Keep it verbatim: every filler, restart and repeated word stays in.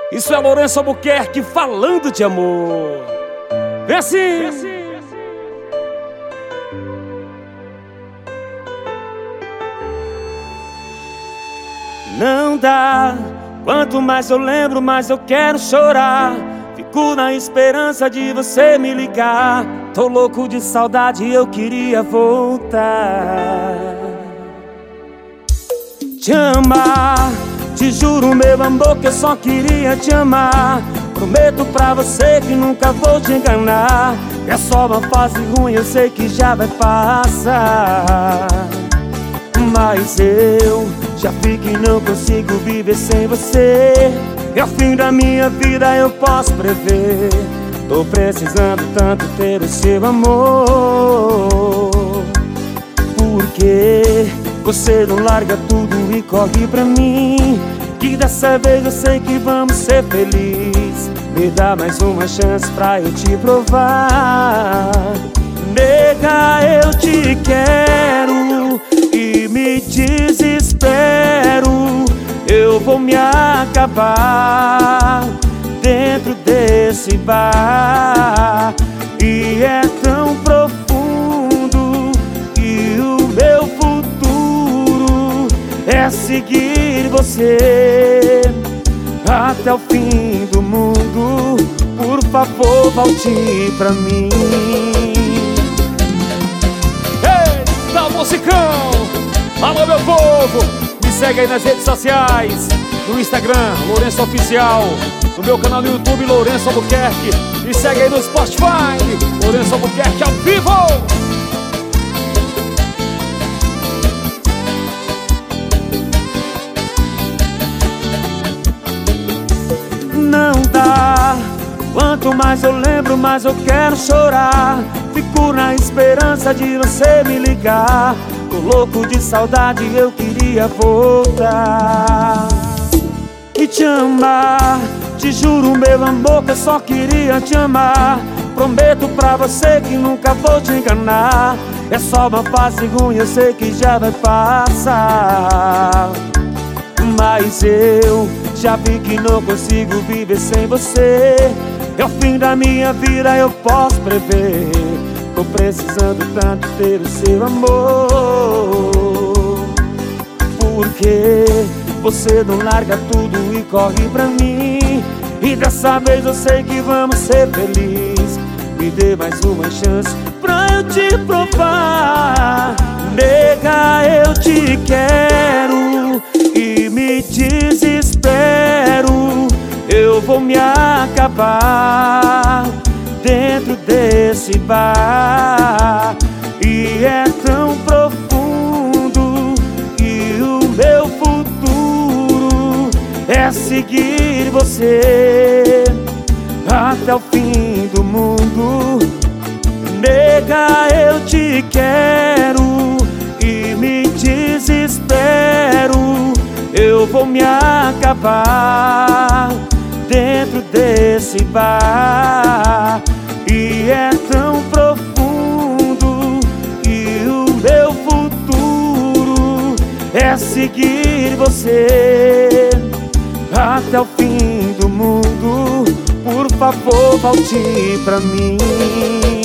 Isso é Lourenço Albuquerque falando de amor. Vem assim, vem assim. Não dá, quanto mais eu lembro, mais eu quero chorar. Fico na esperança de você me ligar. Tô louco de saudade e eu queria voltar. Te amar, te juro meu amor que eu só queria te amar. Prometo pra você que nunca vou te enganar. É só uma fase ruim, eu sei que já vai passar. Mas eu já vi que não consigo viver sem você. É o fim da minha vida, eu posso prever. Tô precisando tanto ter o seu amor. Porque você não larga tudo e corre pra mim. Que dessa vez eu sei que vamos ser felizes. Me dá mais uma chance pra eu te provar. Nega, eu te quero e me desespero. Eu vou me acabar dentro desse bar. E é tão profundo que o meu futuro é seguir você até o fim do mundo. Por favor, volte pra mim. Eita, musicão! Alô, meu povo! Me segue aí nas redes sociais. No Instagram, Lourenço Oficial. No meu canal no YouTube, Lourenço Albuquerque. Me segue aí no Spotify, Lourenço Albuquerque ao vivo. Não dá, quanto mais eu lembro, mais eu quero chorar. Fico na esperança de você me ligar. Tô louco de saudade, eu queria voltar e te amar. Te juro meu amor que eu só queria te amar. Prometo pra você que nunca vou te enganar. É só uma fase ruim, eu sei que já vai passar. Mas eu já vi que não consigo viver sem você. É o fim da minha vida, eu posso prever. Tô precisando tanto ter o seu amor. Porque você não larga tudo e corre pra mim. E dessa vez eu sei que vamos ser felizes. Me dê mais uma chance pra eu te provar. Nega, eu te quero e me desespero. Eu vou me acabar dentro desse bar. E é tão profundo que o meu futuro é seguir você até o fim do mundo. Nega, eu te quero e me desespero. Eu vou me acabar dentro desse bar. E é tão profundo que o meu futuro é seguir você até o fim do mundo. Por favor, volte pra mim.